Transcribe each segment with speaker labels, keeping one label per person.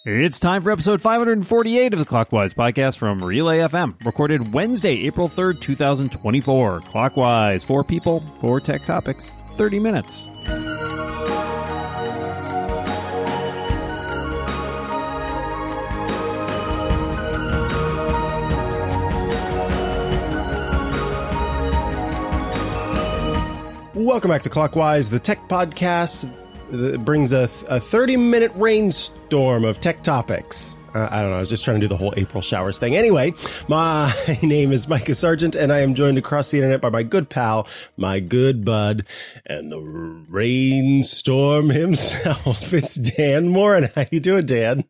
Speaker 1: It's time for episode 548 of the Clockwise podcast from Relay FM, recorded Wednesday, April 3rd, 2024. Clockwise, 4 people, 4 tech topics, 30 minutes.
Speaker 2: Welcome back to Clockwise, the tech podcast that brings a 30-minute rainstorm of tech topics. I don't know, I was just trying to do the whole April showers thing. Anyway, my name is Micah Sargent, and I am joined across the internet by my good pal, my good bud, and the rainstorm himself. It's Dan Morin. How you doing, Dan?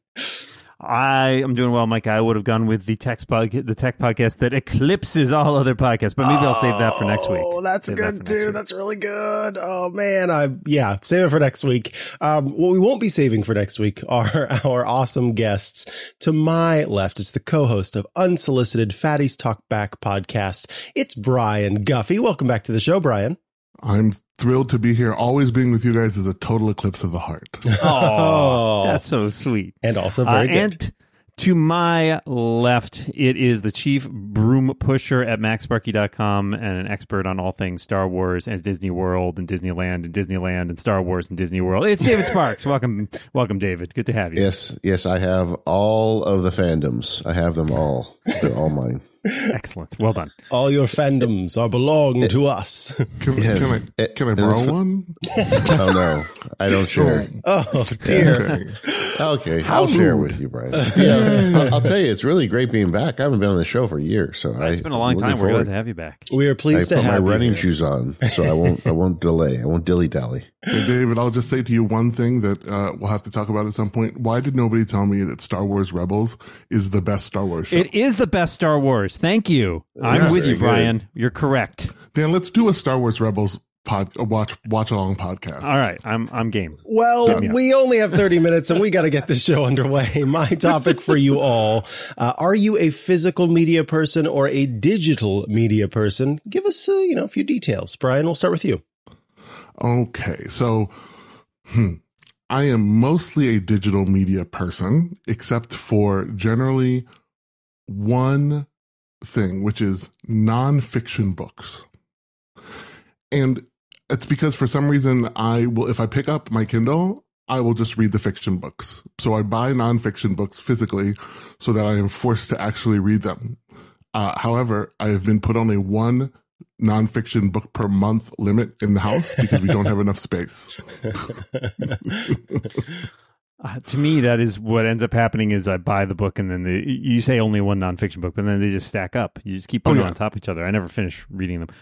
Speaker 1: I am doing well, Mike. I would have gone with the tech podcast that eclipses all other podcasts, but maybe I'll save that for next week.
Speaker 2: Oh, that's good too. That's really good. Oh man, save it for next week. What we won't be saving for next week are our awesome guests. To my left is the co-host of Unsolicited Fatties Talk Back podcast. It's Brian Guffey. Welcome back to the show, Brian.
Speaker 3: I'm thrilled to be here. Always being with you guys is a total eclipse of the heart.
Speaker 1: Oh, that's so sweet.
Speaker 2: And also very good.
Speaker 1: And to my left, it is the chief broom pusher at MaxSparky.com and an expert on all things Star Wars and Disney World and Disneyland and Star Wars and Disney World. It's David Sparks. Welcome, David. Good to have you.
Speaker 4: Yes, I have all of the fandoms. I have them all. They're all mine.
Speaker 1: Excellent. Well done.
Speaker 2: All your fandoms are belong to us.
Speaker 3: Can I borrow one?
Speaker 4: Oh, no. I don't share.
Speaker 2: Oh, dear.
Speaker 4: Okay. I'll share with you, Brian. Yeah, I'll tell you, it's really great being back. I haven't been on the show for years. So
Speaker 1: it's been a long time. We're glad to have you back.
Speaker 2: We are pleased to have you.
Speaker 4: I put my running shoes on, so I won't delay. I won't dilly-dally.
Speaker 3: Hey, David, I'll just say to you one thing that we'll have to talk about at some point. Why did nobody tell me that Star Wars Rebels is the best Star Wars show?
Speaker 1: It is the best Star Wars. Thank you. I'm with you, Brian. You're correct.
Speaker 3: Dan, let's do a Star Wars Rebels watch along podcast.
Speaker 1: All right, I'm game.
Speaker 2: Well, we only have 30 minutes and we got to get this show underway. My topic for you all, are you a physical media person or a digital media person? Give us a few details. Brian, we'll start with you.
Speaker 3: Okay, so I am mostly a digital media person, except for generally one thing, which is nonfiction books. And it's because for some reason if I pick up my Kindle, I will just read the fiction books. So I buy nonfiction books physically so that I am forced to actually read them. However, I have been put on a one nonfiction book per month limit in the house because we don't have enough space.
Speaker 1: To me, that is what ends up happening is I buy the book and then you say only one nonfiction book, but then they just stack up. You just keep putting them on top of each other. I never finish reading them.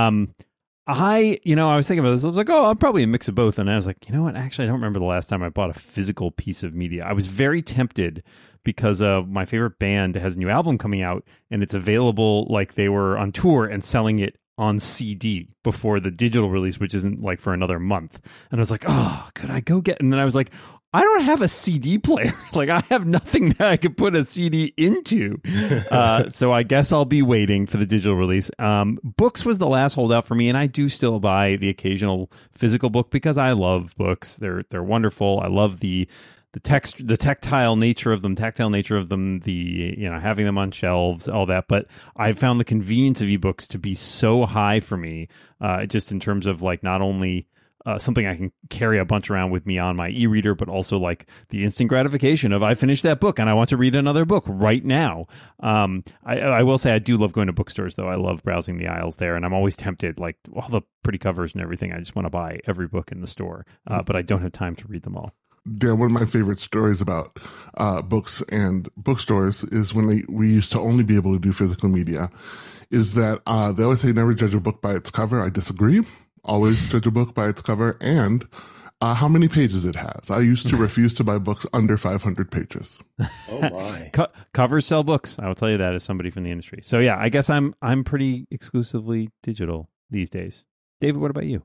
Speaker 1: I was thinking about this. I was like, I'm probably a mix of both. And I was like, you know what? Actually, I don't remember the last time I bought a physical piece of media. I was very tempted because my favorite band has a new album coming out and it's available like they were on tour and selling it on CD before the digital release, which isn't like for another month. And I was like, could I go get? And then I was like, I don't have a CD player. Like I have nothing that I could put a CD into. So I guess I'll be waiting for the digital release. Books was the last holdout for me. And I do still buy the occasional physical book because I love books. They're wonderful. I love the tactile nature of them, having them on shelves, all that. But I found the convenience of ebooks to be so high for me, just in terms of like not only something I can carry a bunch around with me on my e-reader, but also like the instant gratification of I finished that book and I want to read another book right now. I will say I do love going to bookstores though. I love browsing the aisles there and I'm always tempted, like all the pretty covers and everything. I just want to buy every book in the store, but I don't have time to read them all.
Speaker 3: Dan, one of my favorite stories about books and bookstores is when we used to only be able to do physical media, is that they always say never judge a book by its cover. I disagree. Always judge a book by its cover and how many pages it has. I used to refuse to buy books under 500 pages.
Speaker 2: Oh my!
Speaker 1: Covers sell books. I will tell you that as somebody from the industry. So yeah, I guess I'm pretty exclusively digital these days. David, what about you?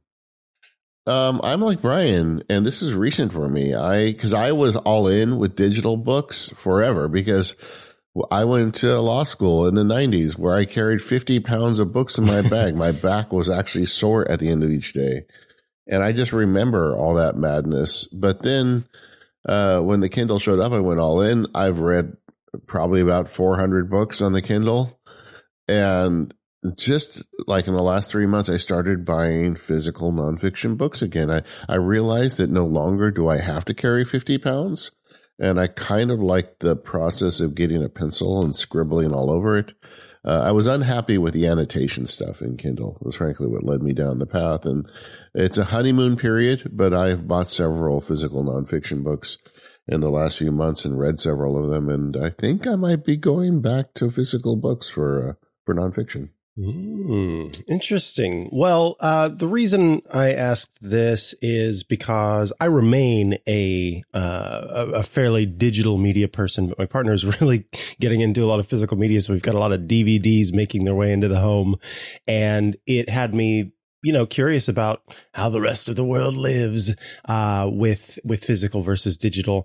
Speaker 4: I'm like Brian, and this is recent for me. Because I was all in with digital books forever because I went to law school in the 90s where I carried 50 pounds of books in my bag. My back was actually sore at the end of each day. And I just remember all that madness. But then when the Kindle showed up, I went all in. I've read probably about 400 books on the Kindle. And just like in the last 3 months, I started buying physical nonfiction books again. I realized that no longer do I have to carry 50 pounds. And I kind of like the process of getting a pencil and scribbling all over it. I was unhappy with the annotation stuff in Kindle. It was frankly what led me down the path. And it's a honeymoon period, but I've bought several physical nonfiction books in the last few months and read several of them. And I think I might be going back to physical books for nonfiction.
Speaker 2: Interesting. Well, the reason I asked this is because I remain a fairly digital media person, but my partner is really getting into a lot of physical media. So we've got a lot of DVDs making their way into the home, and it had me, curious about how the rest of the world lives, with physical versus digital.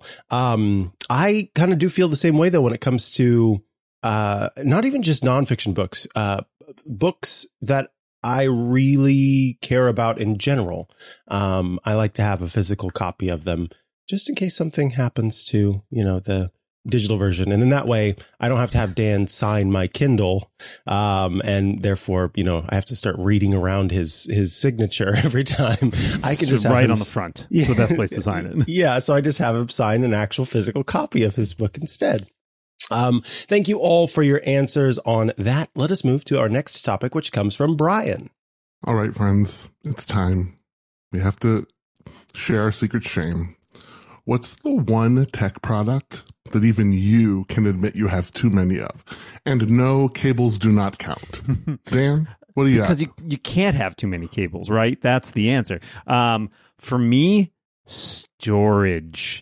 Speaker 2: I kind of do feel the same way though, when it comes to, not even just nonfiction books, books that I really care about in general. I like to have a physical copy of them just in case something happens to, the digital version. And in that way, I don't have to have Dan sign my Kindle. And therefore, I have to start reading around his signature every time. I can just
Speaker 1: write on the front. It's the best place to sign it.
Speaker 2: Yeah. So I just have him sign an actual physical copy of his book instead. Thank you all for your answers on that. Let us move to our next topic, which comes from Brian.
Speaker 3: All right, friends, it's time. We have to share our secret shame. What's the one tech product that even you can admit you have too many of? And no, cables do not count. Dan, what do you
Speaker 1: Because you can't have too many cables, right? That's the answer. For me, storage.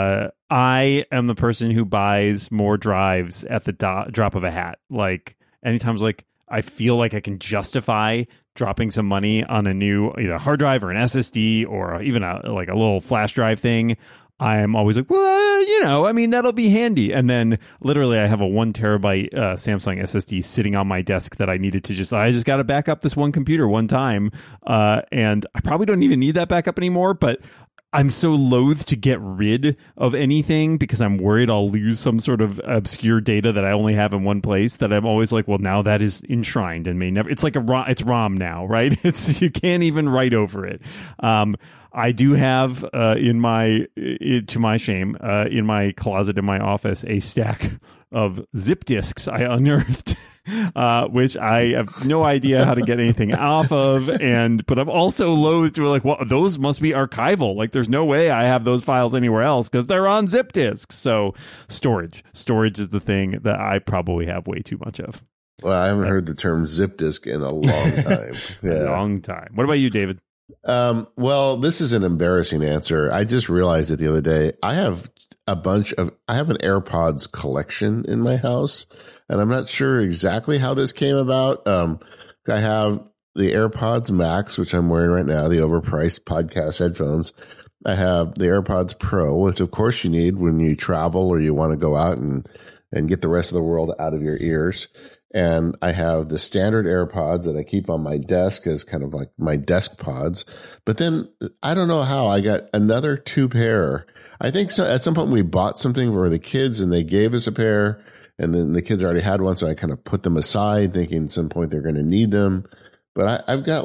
Speaker 1: I am the person who buys more drives at the drop of a hat. Like anytime I feel like I can justify dropping some money on a new either hard drive or an SSD or even a little flash drive thing, I am always like, well, that'll be handy. And then literally I have a 1 terabyte Samsung SSD sitting on my desk that I needed to I just got to back up this one computer one time. And I probably don't even need that backup anymore, but I'm so loath to get rid of anything because I'm worried I'll lose some sort of obscure data that I only have in one place that I'm always like, well, now that is enshrined and may never. It's like it's ROM now, right? You can't even write over it. I do have to my shame, in my closet in my office, a stack of zip disks I unearthed, which I have no idea how to get anything off of. But I'm also loath to well, those must be archival. Like there's no way I have those files anywhere else because they're on zip disks. So storage is the thing that I probably have way too much of.
Speaker 4: Well, I haven't heard the term zip disk in a long time.
Speaker 1: Yeah. A long time. What about you, David?
Speaker 4: Well, this is an embarrassing answer. I just realized it the other day. I have an AirPods collection in my house, and I'm not sure exactly how this came about. I have the AirPods Max, which I'm wearing right now, the overpriced podcast headphones. I have the AirPods Pro, which of course you need when you travel or you want to go out and get the rest of the world out of your ears. And I have the standard AirPods that I keep on my desk as kind of like my desk pods. But then I don't know how I got another 2 pair. I think so. At some point we bought something for the kids and they gave us a pair, and then the kids already had one. So I kind of put them aside thinking at some point they're going to need them. But I've got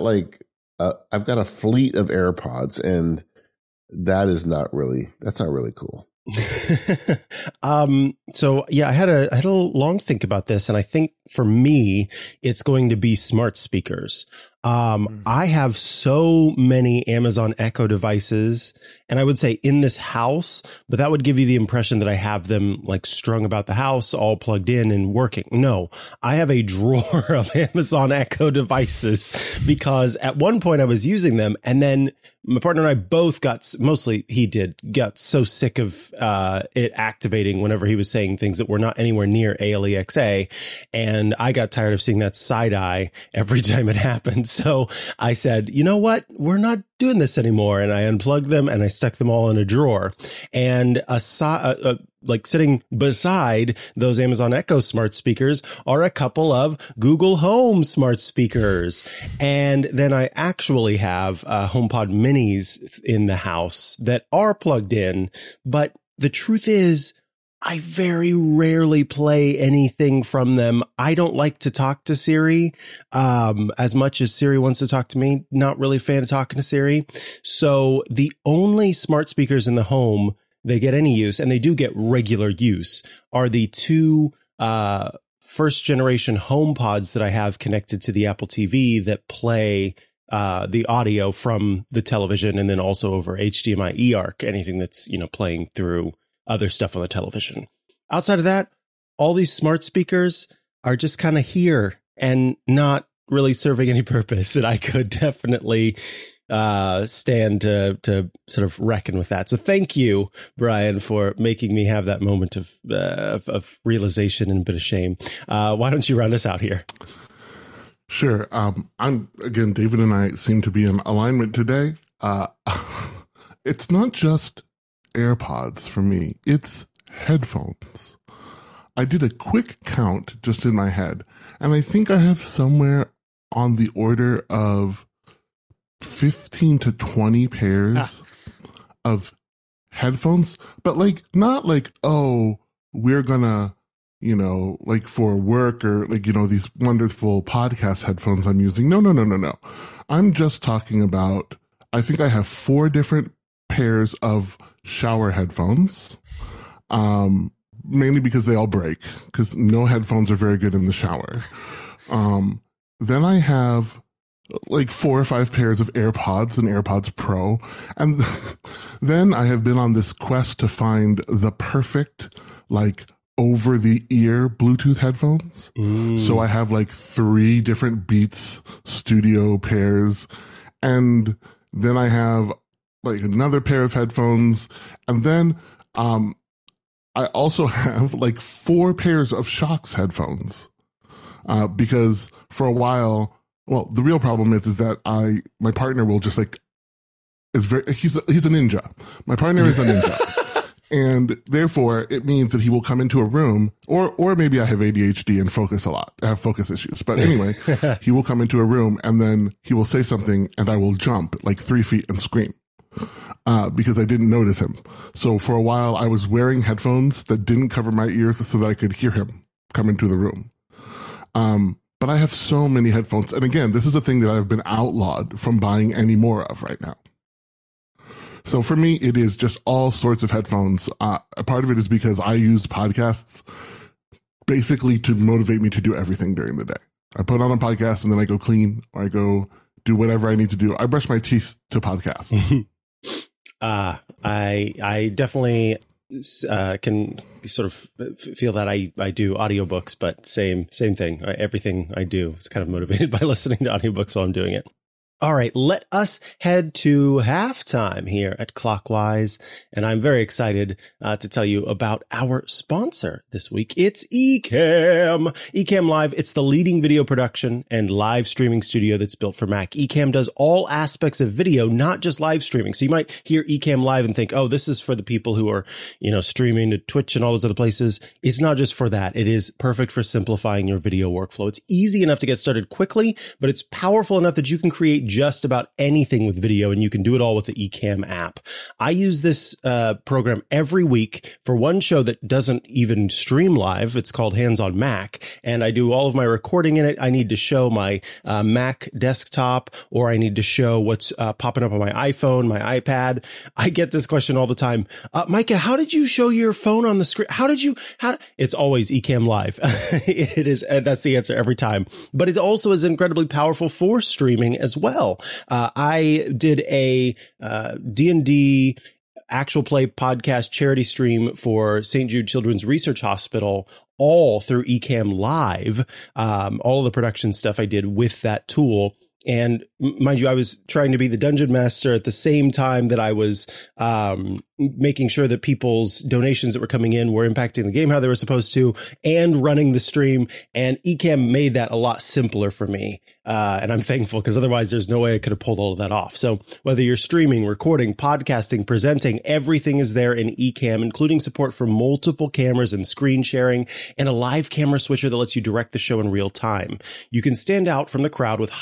Speaker 4: a fleet of AirPods, and that's not really cool.
Speaker 2: So yeah, I had a long think about this, and I think for me, it's going to be smart speakers. I have so many Amazon Echo devices, and I would say in this house, but that would give you the impression that I have them like strung about the house, all plugged in and working. No, I have a drawer of Amazon Echo devices because at one point I was using them, and then my partner and I both got so sick of it activating whenever he was saying things that were not anywhere near ALEXA. And I got tired of seeing that side eye every time it happened. So I said, you know what? We're not doing this anymore. And I unplugged them and I stuck them all in a drawer. And like sitting beside those Amazon Echo smart speakers are a couple of Google Home smart speakers. And then I actually have HomePod minis in the house that are plugged in, but the truth is, I very rarely play anything from them. I don't like to talk to Siri as much as Siri wants to talk to me. Not really a fan of talking to Siri. So the only smart speakers in the home they get any use, and they do get regular use, are the two first generation HomePods that I have connected to the Apple TV that play the audio from the television, and then also over HDMI eARC, anything that's, playing through other stuff on the television. Outside of that, all these smart speakers are just kind of here and not really serving any purpose. And I could definitely stand to sort of reckon with that. So thank you, Brian, for making me have that moment of realization and a bit of shame. Why don't you round us out here?
Speaker 3: Sure. David and I seem to be in alignment today. It's not just AirPods for me, it's headphones. I did a quick count just in my head, and I think I have somewhere on the order of 15 to 20 pairs of headphones, but not we're gonna, for work or these wonderful podcast headphones I'm using. No. I'm just talking about, I think I have 4 different pairs of shower headphones, mainly because they all break, because no headphones are very good in the shower. Then I have 4 or 5 pairs of AirPods and AirPods Pro. And then I have been on this quest to find the perfect, over the ear Bluetooth headphones. So I have 3 different Beats Studio pairs. And then I have another pair of headphones. And then, I also have 4 pairs of Shokz headphones. Because for a while, the real problem is that my partner will just he's a ninja. My partner is a ninja. And therefore it means that he will come into a room, or maybe I have ADHD and focus a lot. I have focus issues. But anyway, he will come into a room and then he will say something and I will jump 3 feet and scream. Because I didn't notice him. So for a while I was wearing headphones that didn't cover my ears so that I could hear him come into the room. But I have so many headphones. And again, this is a thing that I've been outlawed from buying any more of right now. So for me, it is just all sorts of headphones. A part of it is because I use podcasts basically to motivate me to do everything during the day. I put on a podcast and then I go clean, or I go do whatever I need to do. I brush my teeth to podcasts.
Speaker 2: I definitely can sort of feel that I do audiobooks, but same thing. Everything I do is kind of motivated by listening to audiobooks while I'm doing it. All right, let us head to halftime here at Clockwise. And I'm very excited to tell you about our sponsor this week. It's Ecamm. Ecamm Live. It's the leading video production and live streaming studio that's built for Mac. Ecamm does all aspects of video, not just live streaming. So you might hear Ecamm Live and think, oh, this is for the people who are, streaming to Twitch and all those other places. It's not just for that. It is perfect for simplifying your video workflow. It's easy enough to get started quickly, but it's powerful enough that you can create just about anything with video, and you can do it all with the Ecamm app. I use this program every week for one show that doesn't even stream live. It's called Hands on Mac, and I do all of my recording in it. I need to show my Mac desktop, or I need to show what's popping up on my iPhone, my iPad. I get this question all the time. Micah, how did you show your phone on the screen? It's always Ecamm Live. It is. That's the answer every time. But it also is incredibly powerful for streaming as well. I did a D&D actual play podcast charity stream for St. Jude Children's Research Hospital, all through Ecamm Live. All of the production stuff I did with that tool. And mind you, I was trying to be the dungeon master at the same time that I was making sure that people's donations that were coming in were impacting the game how they were supposed to, and running the stream. And Ecamm made that a lot simpler for me. And I'm thankful, because otherwise there's no way I could have pulled all of that off. So whether you're streaming, recording, podcasting, presenting, everything is there in Ecamm, including support for multiple cameras and screen sharing, and a live camera switcher that lets you direct the show in real time. You can stand out from the crowd with high quality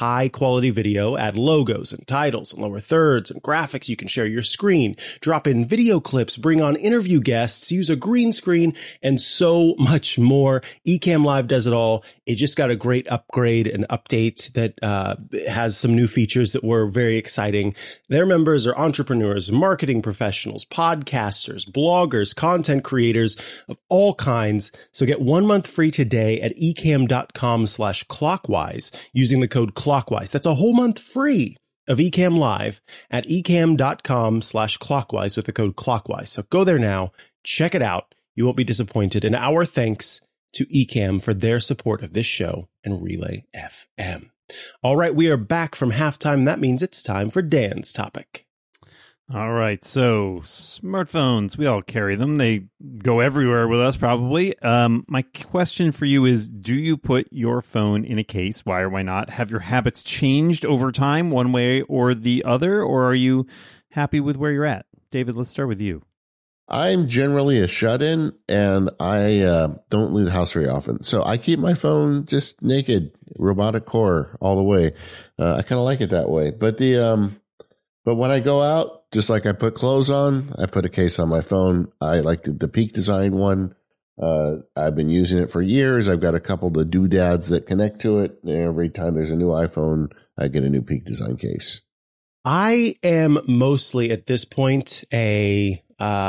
Speaker 2: quality video, add logos and titles and lower thirds and graphics. You can share your screen, drop in video clips, bring on interview guests, use a green screen, and so much more. Ecamm Live does it all. It just got a great upgrade and update that has some new features that were very exciting. Their members are entrepreneurs, marketing professionals, podcasters, bloggers, content creators of all kinds. So get 1 month free today at ecamm.com/clockwise using the code clockwise. That's a whole month free of Ecamm Live at ecamm.com/clockwise with the code clockwise. So go there now, check it out. You won't be disappointed. And our thanks to Ecamm for their support of this show and Relay FM. All right, we are back from halftime. That means it's time for Dan's topic.
Speaker 1: All right, so smartphones, we all carry them. They go everywhere with us, probably. My question for you is, do you put your phone in a case? Why or why not? Have your habits changed over time, one way or the other, or are you happy with where you're at? David, let's start with you.
Speaker 4: I'm generally a shut-in, and I don't leave the house very often. So I keep my phone just naked, robotic core all the way. I kind of like it that way. But but when I go out, just like I put clothes on, I put a case on my phone. I like the Peak Design one. I've been using it for years. I've got a couple of the doodads that connect to it. Every time there's a new iPhone, I get a new Peak Design case.
Speaker 2: I am mostly at this point I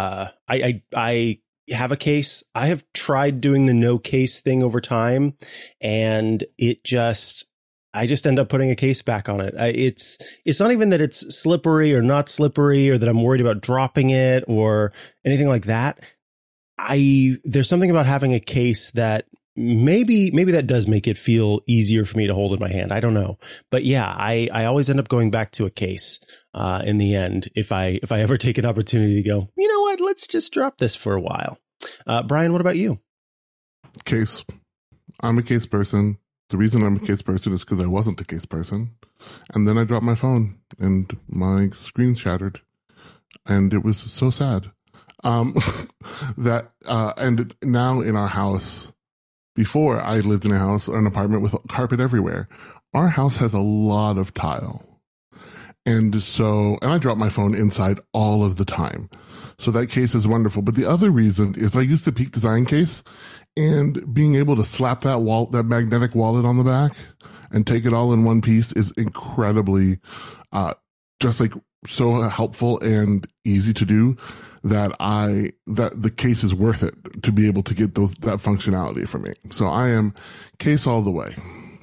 Speaker 2: have a case. I have tried doing the no case thing over time, and I just end up putting a case back on it. It's not even that it's slippery or not slippery or that I'm worried about dropping it or anything like that. There's something about having a case that maybe that does make it feel easier for me to hold in my hand. I don't know. But yeah, I always end up going back to a case in the end if I ever take an opportunity to go, you know what, let's just drop this for a while. Brian, what about you?
Speaker 3: Case. I'm a case person. The reason I'm a case person is because I wasn't a case person. And then I dropped my phone and my screen shattered. And it was so sad. And now in our house, before I lived in a house or an apartment with carpet everywhere, our house has a lot of tile. And I drop my phone inside all of the time. So that case is wonderful. But the other reason is I use the Peak Design case, and being able to slap that magnetic wallet on the back and take it all in one piece is incredibly, just like so helpful and easy to do that the case is worth it to be able to get that functionality for me. So I am case all the way.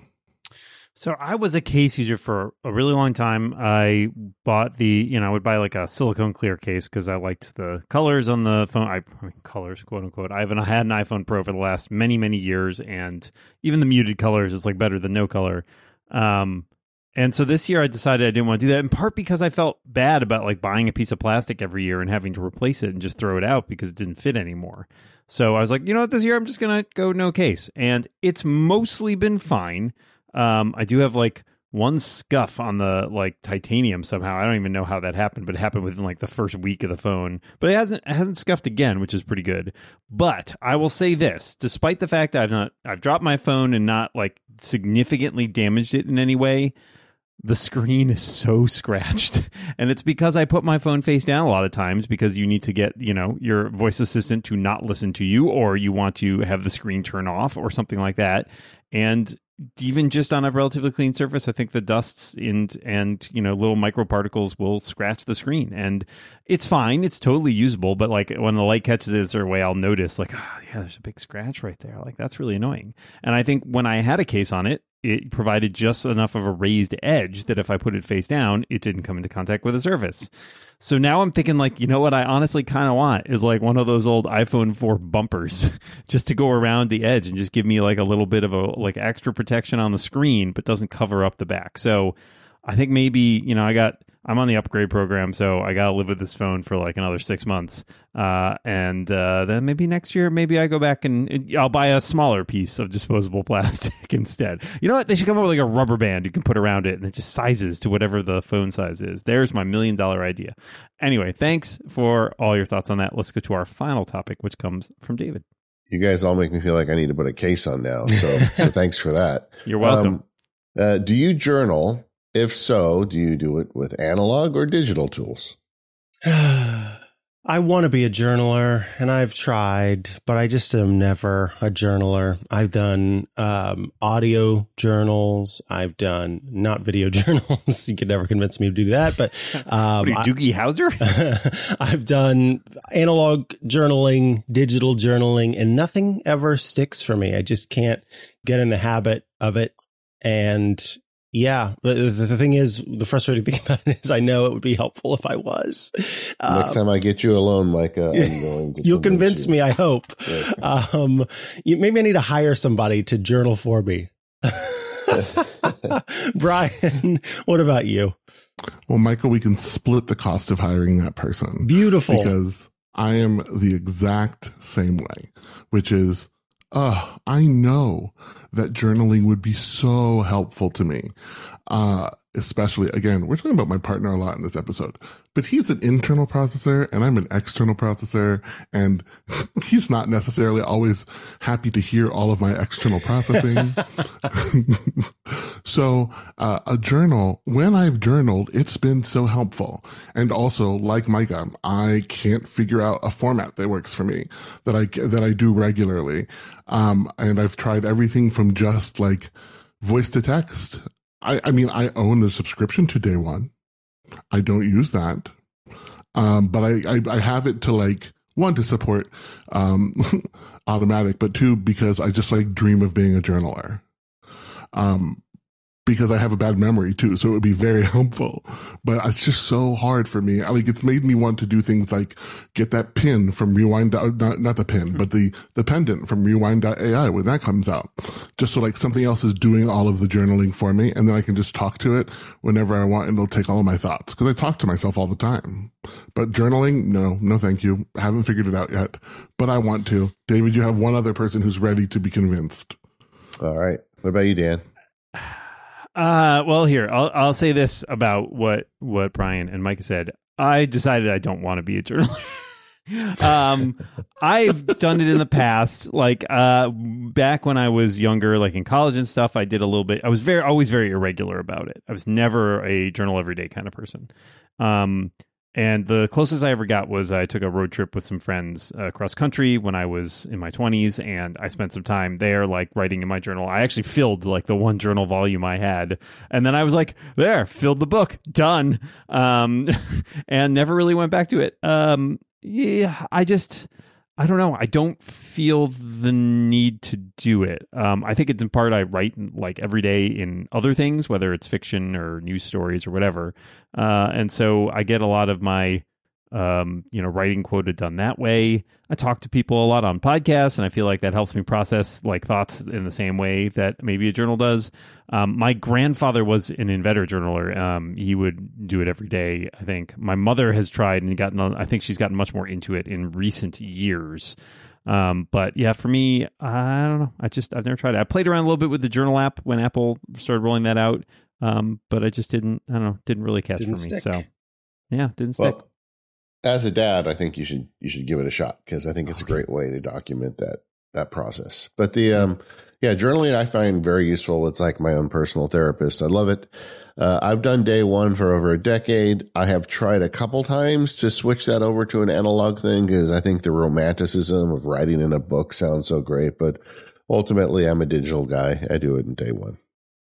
Speaker 1: So I was a case user for a really long time. I bought I would buy like a silicone clear case because I liked the colors on the phone. Colors, quote unquote. I had an iPhone Pro for the last many, many years, and even the muted colors is like better than no color. And so this year I decided I didn't want to do that, in part because I felt bad about like buying a piece of plastic every year and having to replace it and just throw it out because it didn't fit anymore. So I was like, you know what, this year I'm just going to go no case. And it's mostly been fine. I do have like one scuff on the like titanium somehow. I don't even know how that happened, but it happened within like the first week of the phone. But it hasn't scuffed again, which is pretty good. But I will say this, despite the fact that I've dropped my phone and not like significantly damaged it in any way, the screen is so scratched. And it's because I put my phone face down a lot of times because you need to get, your voice assistant to not listen to you, or you want to have the screen turn off or something like that. And even just on a relatively clean surface, I think the dusts and little microparticles will scratch the screen, and it's fine. It's totally usable. But like when the light catches it a certain way, I'll notice like, there's a big scratch right there. Like that's really annoying. And I think when I had a case on it, it provided just enough of a raised edge that if I put it face down, it didn't come into contact with the surface. So now I'm thinking like, you know what I honestly kind of want is like one of those old iPhone 4 bumpers just to go around the edge and just give me like a little bit of a like extra protection on the screen, but doesn't cover up the back. So I think maybe, I'm on the upgrade program, so I got to live with this phone for like another 6 months. And then maybe next year, maybe I go back and I'll buy a smaller piece of disposable plastic instead. You know what? They should come up with like a rubber band you can put around it, and it just sizes to whatever the phone size is. There's my $1 million idea. Anyway, thanks for all your thoughts on that. Let's go to our final topic, which comes from David.
Speaker 4: You guys all make me feel like I need to put a case on now. So thanks for that.
Speaker 1: You're welcome.
Speaker 4: Do you journal? If so, do you do it with analog or digital tools?
Speaker 2: I want to be a journaler, and I've tried, but I just am never a journaler. I've done audio journals. I've done not video journals. You could never convince me to do that. But
Speaker 1: what are you, Doogie Howser?
Speaker 2: I've done analog journaling, digital journaling, and nothing ever sticks for me. I just can't get in the habit of it. And yeah, the thing is, the frustrating thing about it is I know it would be helpful if I was.
Speaker 4: Next time I get you alone, Micah, I'm going to
Speaker 2: you'll convince
Speaker 4: you.
Speaker 2: me, I hope.
Speaker 4: Okay.
Speaker 2: Maybe I need to hire somebody to journal for me. Brian, what about you?
Speaker 3: Well, Michael, we can split the cost of hiring that person.
Speaker 2: Beautiful.
Speaker 3: Because I am the exact same way, which is, I know that journaling would be so helpful to me. Especially, again, we're talking about my partner a lot in this episode, but he's an internal processor and I'm an external processor, and he's not necessarily always happy to hear all of my external processing. So, a journal, when I've journaled, it's been so helpful. And also, like Micah, I can't figure out a format that works for me, that I do regularly. And I've tried everything from just like voice to text. I mean, I own a subscription to Day One. I don't use that. But I have it to like, one, to support, automatic, but two, because I just like dream of being a journaler. Because I have a bad memory too, so it would be very helpful. But it's just so hard for me. Like, it's made me want to do things like get that pin from Rewind, not the pin, but the pendant from Rewind.ai when that comes out. Just so like something else is doing all of the journaling for me, and then I can just talk to it whenever I want, and it'll take all of my thoughts. Because I talk to myself all the time. But journaling, no thank you. I haven't figured it out yet, but I want to. David, you have one other person who's ready to be convinced.
Speaker 4: All right. What about you, Dan?
Speaker 1: Well, here, I'll say this about what Brian and Micah said. I decided I don't want to be a journaler. I've done it in the past, like back when I was younger, like in college and stuff. I did a little bit. I was always very irregular about it. I was never a journal every day kind of person. And the closest I ever got was I took a road trip with some friends across country when I was in my 20s, and I spent some time there, like writing in my journal. I actually filled like the one journal volume I had, and then I was like, there, filled the book, done, and never really went back to it. Yeah, I don't know. I don't feel the need to do it. I think it's in part I write like every day in other things, whether it's fiction or news stories or whatever. And so I get a lot of my, writing quoted done that way. I talk to people a lot on podcasts, and I feel like that helps me process like thoughts in the same way that maybe a journal does. My grandfather was an inventor journaler. He would do it every day, I think. My mother has tried and I think she's gotten much more into it in recent years. But yeah, for me, I don't know. I've never tried it. I played around a little bit with the journal app when Apple started rolling that out. But I just didn't really catch for me.
Speaker 2: Stick.
Speaker 1: So yeah, didn't stick.
Speaker 4: Well, as a dad, I think you should give it a shot, because I think it's a great way to document that process. But the journaling I find very useful. It's like my own personal therapist. I love it. I've done Day One for over a decade. I have tried a couple times to switch that over to an analog thing, because I think the romanticism of writing in a book sounds so great. But ultimately, I'm a digital guy. I do it in Day One.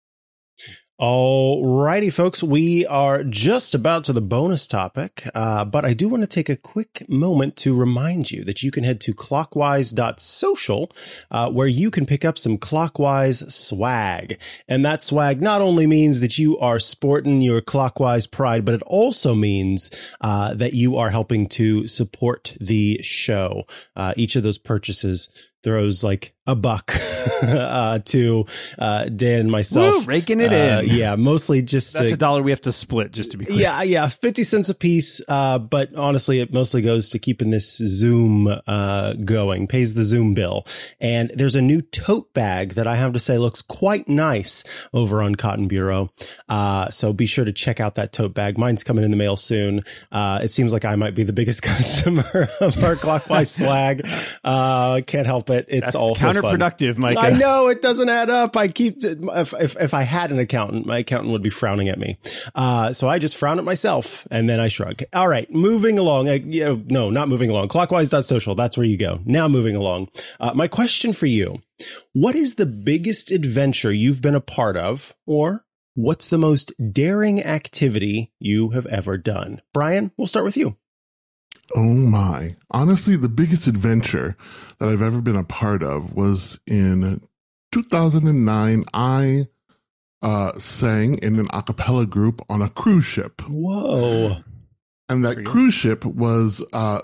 Speaker 2: All righty, folks, we are just about to the bonus topic, but I do want to take a quick moment to remind you that you can head to clockwise.social, where you can pick up some Clockwise swag. And that swag not only means that you are sporting your Clockwise pride, but it also means that you are helping to support the show. Each of those purchases throws like $1 to Dan and myself.
Speaker 1: Woo, raking it in.
Speaker 2: Yeah, mostly just
Speaker 1: that's $1 we have to split, just to be clear.
Speaker 2: Yeah, 50 cents a piece. But honestly, it mostly goes to keeping this Zoom going, pays the Zoom bill. And there's a new tote bag that I have to say looks quite nice over on Cotton Bureau. So be sure to check out that tote bag. Mine's coming in the mail soon. It seems like I might be the biggest customer of our Clockwise swag. Can't help it. It's
Speaker 1: That's
Speaker 2: also
Speaker 1: counterproductive, Micah.
Speaker 2: I know it doesn't add up. I keep if I had an accountant, my accountant would be frowning at me. So I just frown at myself and then I shrug. All right, moving along. No, not moving along. Clockwise.social. That's where you go. Now moving along. My question for you: what is the biggest adventure you've been a part of, or what's the most daring activity you have ever done? Brian, we'll start with you.
Speaker 3: Oh my. Honestly, the biggest adventure that I've ever been a part of was in 2009. I sang in an a cappella group on a cruise ship.
Speaker 2: Whoa.
Speaker 3: And that cruise ship was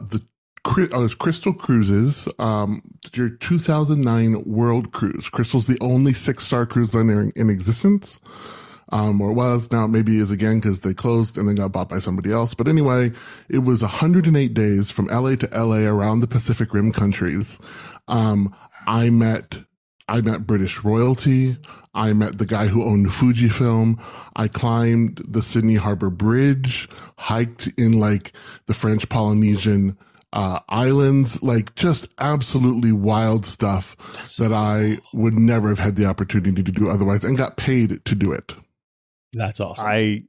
Speaker 3: Crystal Cruises, your 2009 World Cruise. Crystal's the only 6-star cruise liner in existence. Or it was, now maybe is again because they closed and then got bought by somebody else. But anyway, it was 108 days from LA to LA around the Pacific Rim countries. I met British royalty. I met the guy who owned Fujifilm. I climbed the Sydney Harbor Bridge, hiked in like the French Polynesian islands, like just absolutely wild stuff that I would never have had the opportunity to do otherwise, and got paid to do it.
Speaker 2: That's awesome.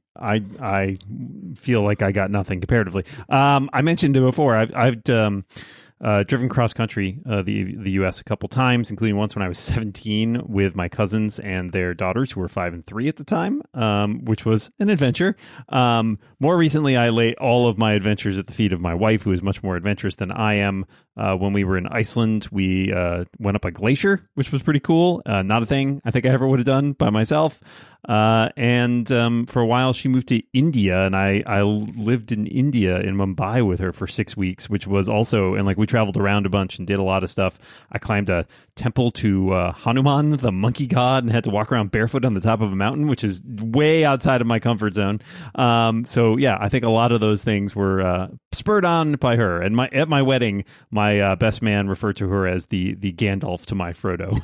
Speaker 1: I feel like I got nothing comparatively. I mentioned it before. I've driven cross country the U.S. a couple times, including once when I was 17 with my cousins and their daughters, who were 5 and 3 at the time, which was an adventure. More recently, I lay all of my adventures at the feet of my wife, who is much more adventurous than I am. When we were in Iceland, we went up a glacier, which was pretty cool. Not a thing I think I ever would have done by myself. And for a while, she moved to India, and I lived in India in Mumbai with her for 6 weeks, which was also, and like we traveled around a bunch and did a lot of stuff. I climbed a temple to Hanuman, the monkey god, and had to walk around barefoot on the top of a mountain, which is way outside of my comfort zone. So yeah, I think a lot of those things were spurred on by her. And at my wedding, my best man referred to her as the Gandalf to my Frodo.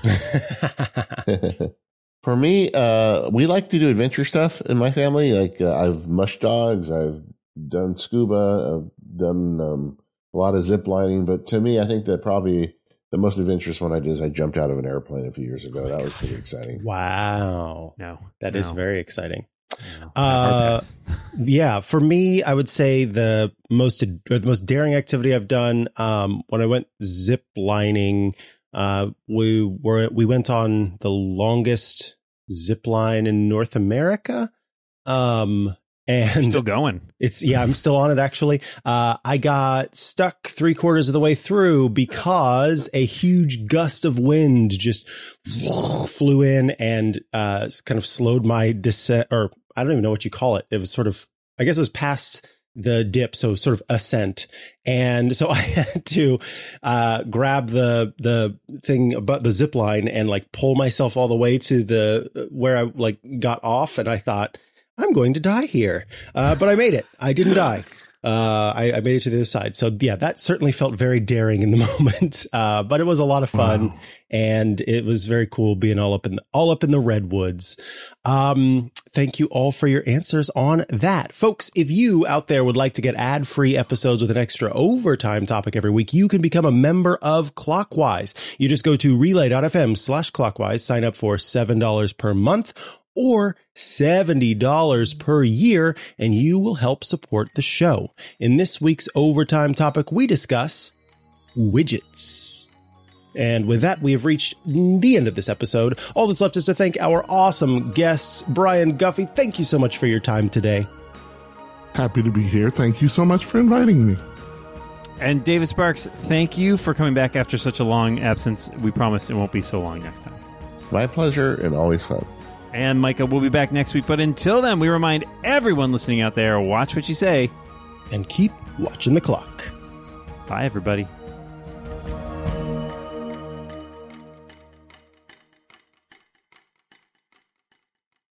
Speaker 4: For me, we like to do adventure stuff in my family. Like I've mushed dogs, I've done scuba, I've done a lot of zip lining. But to me, I think that probably the most adventurous one I did is I jumped out of an airplane a few years ago. That was pretty exciting.
Speaker 2: Wow. That is very exciting. Yeah, for me, I would say the most daring activity I've done, when I went zip lining, we went on the longest zip line in North America. And
Speaker 1: you're still going.
Speaker 2: I'm still on it, actually. I got stuck 3/4 of the way through because a huge gust of wind just flew in and kind of slowed my descent, or I don't even know what you call it. It was sort of, I guess it was past the dip, so sort of ascent. And so I had to grab the thing about the zip line and like pull myself all the way to where I like got off. And I thought, I'm going to die here. But I made it. I didn't die. I made it to the other side. So yeah, that certainly felt very daring in the moment. But it was a lot of fun. Wow. And it was very cool being all up in the redwoods. Thank you all for your answers on that. Folks, if you out there would like to get ad-free episodes with an extra overtime topic every week, you can become a member of Clockwise. You just go to relay.fm/clockwise, sign up for $7 per month or $70 per year, and you will help support the show. In this week's overtime topic, we discuss widgets. And with that, we have reached the end of this episode. All that's left is to thank our awesome guests. Brian Guffey, thank you so much for your time today.
Speaker 3: Happy to be here. Thank you so much for inviting me.
Speaker 1: And David Sparks, thank you for coming back after such a long absence. We promise it won't be so long next time.
Speaker 4: My pleasure, and always fun.
Speaker 1: And Micah will be back next week. But until then, we remind everyone listening out there, watch what you say.
Speaker 2: And keep watching the clock.
Speaker 1: Bye, everybody.